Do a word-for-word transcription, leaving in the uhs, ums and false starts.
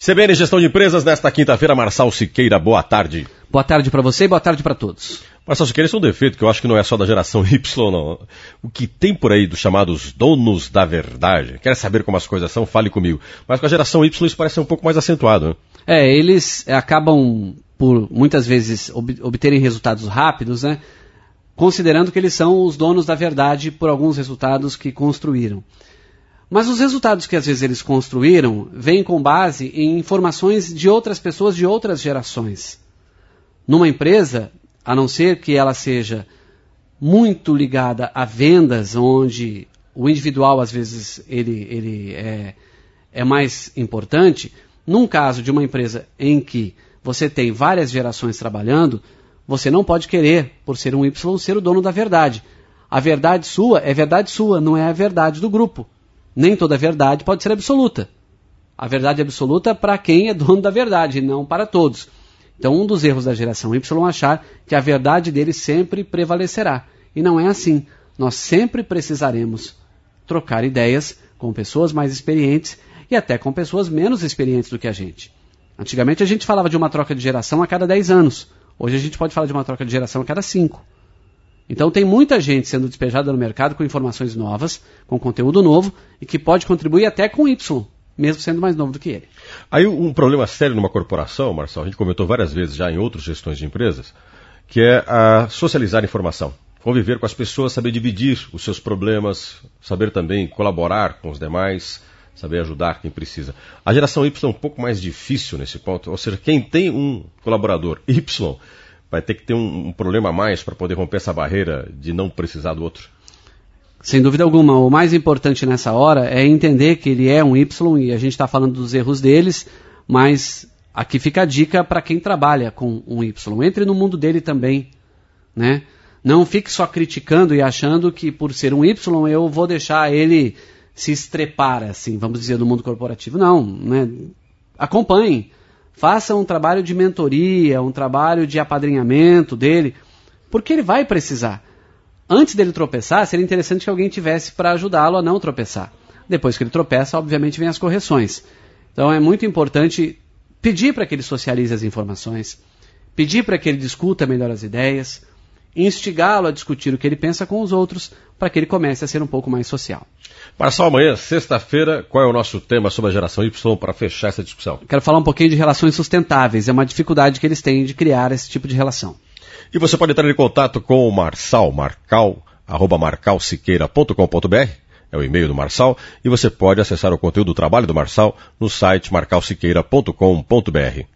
C B N Gestão de Empresas, nesta quinta-feira, Marçal Siqueira, boa tarde. Boa tarde para você e boa tarde para todos. Marçal Siqueira, isso é um defeito que eu acho que não é só da geração Y, não. O que tem por aí dos chamados donos da verdade, quer saber como as coisas são, fale comigo. Mas com a geração Y isso parece ser um pouco mais acentuado, né? É, eles acabam por muitas vezes ob- obterem resultados rápidos, né? Considerando que eles são os donos da verdade por alguns resultados que construíram. Mas os resultados que às vezes eles construíram vêm com base em informações de outras pessoas de outras gerações. Numa empresa, a não ser que ela seja muito ligada a vendas, onde o individual às vezes ele, ele é, é mais importante, num caso de uma empresa em que você tem várias gerações trabalhando, você não pode querer, por ser um Y, ser o dono da verdade. A verdade sua é verdade sua, não é a verdade do grupo. Nem toda verdade pode ser absoluta. A verdade é absoluta para quem é dono da verdade, não para todos. Então, um dos erros da geração Y é achar que a verdade dele sempre prevalecerá. E não é assim. Nós sempre precisaremos trocar ideias com pessoas mais experientes e até com pessoas menos experientes do que a gente. Antigamente a gente falava de uma troca de geração a cada dez anos. Hoje a gente pode falar de uma troca de geração a cada cinco. Então tem muita gente sendo despejada no mercado com informações novas, com conteúdo novo, e que pode contribuir até com Y, mesmo sendo mais novo do que ele. Aí um problema sério numa corporação, Marçal, a gente comentou várias vezes já em outras gestões de empresas, que é a socializar informação. Conviver com as pessoas, saber dividir os seus problemas, saber também colaborar com os demais, saber ajudar quem precisa. A geração Y é um pouco mais difícil nesse ponto, ou seja, quem tem um colaborador Y vai ter que ter um, um problema a mais para poder romper essa barreira de não precisar do outro. Sem dúvida alguma, o mais importante nessa hora é entender que ele é um Y e a gente está falando dos erros deles, mas aqui fica a dica para quem trabalha com um Y. Entre no mundo dele também, né? Não fique só criticando e achando que por ser um Y eu vou deixar ele se estrepar, assim, vamos dizer, no mundo corporativo. Não, né? Acompanhe. Faça um trabalho de mentoria, um trabalho de apadrinhamento dele, porque ele vai precisar. Antes dele tropeçar, seria interessante que alguém tivesse para ajudá-lo a não tropeçar. Depois que ele tropeça, obviamente, vem as correções. Então é muito importante pedir para que ele socialize as informações, pedir para que ele discuta melhor as ideias, instigá-lo a discutir o que ele pensa com os outros, para que ele comece a ser um pouco mais social. Marçal, amanhã, sexta-feira, qual é o nosso tema sobre a geração Y para fechar essa discussão? Quero falar um pouquinho de relações sustentáveis. É uma dificuldade que eles têm de criar esse tipo de relação. E você pode entrar em contato com o Marçal, marcal, arroba marcal siqueira ponto com ponto br, é o e-mail do Marçal, e você pode acessar o conteúdo do trabalho do Marçal no site marcal siqueira ponto com ponto br.